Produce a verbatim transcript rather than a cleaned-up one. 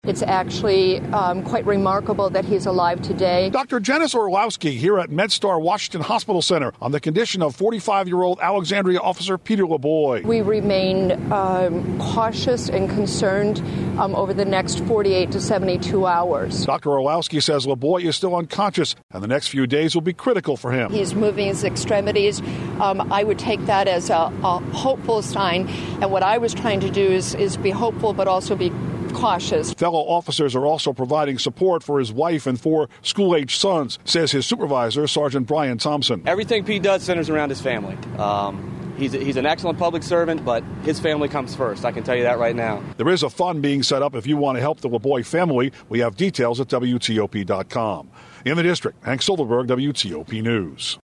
It's actually um, quite remarkable that he's alive today. Doctor Janice Orlowski here at MedStar Washington Hospital Center on the condition of forty-five-year-old Alexandria officer Peter LeBoy. We remain um, cautious and concerned um, over the next forty-eight to seventy-two hours. Doctor Orlowski says LeBoy is still unconscious, and the next few days will be critical for him. He's moving his extremities. Um, I would take that as a, a hopeful sign, and what I was trying to do is, is be hopeful but also be cautious. Fellow officers are also providing support for his wife and four school-aged sons, says his supervisor, Sergeant Brian Thompson. Everything Pete does centers around his family. Um, he's, he's an excellent public servant, but his family comes first. I can tell you that right now. There is a fund being set up if you want to help the LeBoy family. We have details at W T O P dot com. In the district, Hank Silverberg, W T O P News.